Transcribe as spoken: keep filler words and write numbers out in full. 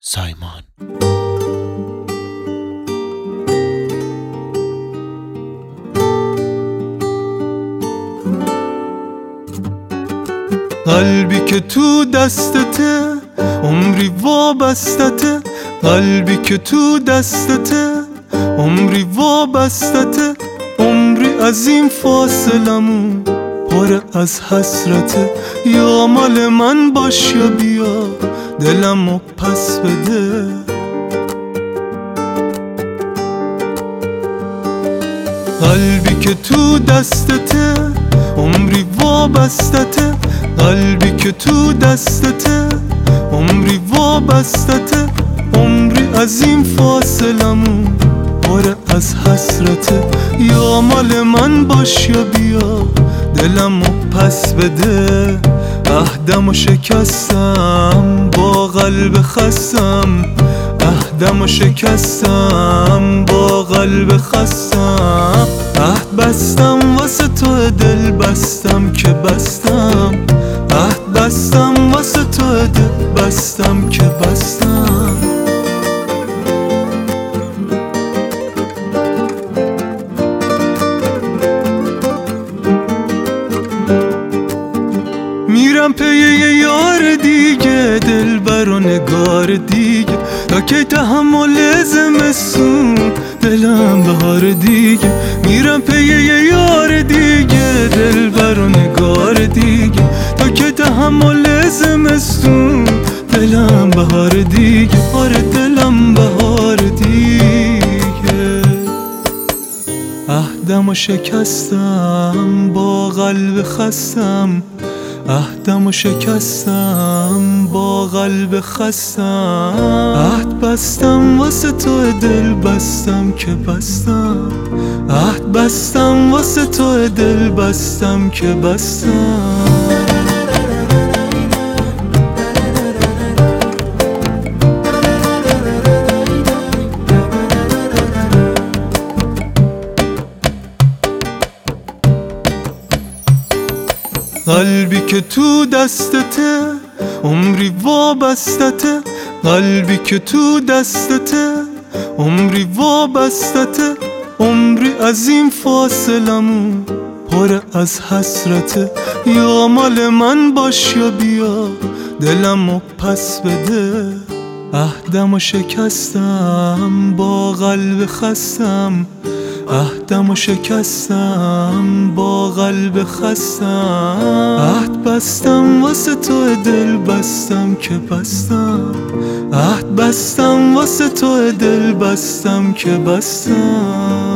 سایمان. قلبی که تو دستته عمری وابستته، قلبی که تو دستته عمری وابستته، عمری از این فاصلمون پر از حسرته. یا مال من باش یا بیا دلمو پس بده. قلبی که تو دستته عمری وابستته، قلبی که تو دستته عمری وابستته، عمری از این فاصلمون پر از حسرته. یا مال من باش یا بیا دلمو پس بده. عهدمو شکستم با قلب خستم، عهدمو شکستم با قلب خستم. عهد بستم واسه تو دل بستم که بستم، عهد بستم واسه تو دل بستم که بستم. میرم پی یه یار دیگه، دل بر و نگار دیگه، تا که تحمل زمستون دلم بهار دیگه. میرم پی یه یار دیگه، دل بر و نگار دیگه، تا که تحمل زمستون دلم بهار دیگه. آره دلم بهار دیگه. عهدمو شکستم با قلب خستم، عهدمو شکستم با قلب خستم. عهد بستم واسه تو دل بستم که بستم، عهد بستم واسه تو دل بستم که بستم. قلبی که تو دستته عمری وابستته، قلبی که تو دستته عمری وابستته، عمری از این فاصلمون پر از حسرته. یا مال من باش یا بیا دلمو پس بده. عهدمو شکستم با قلب خستم، عهدمو شکستم با قلب خستم. عهد بستم واسه تو دل بستم که بستم، عهد بستم واسه تو دل بستم که بستم.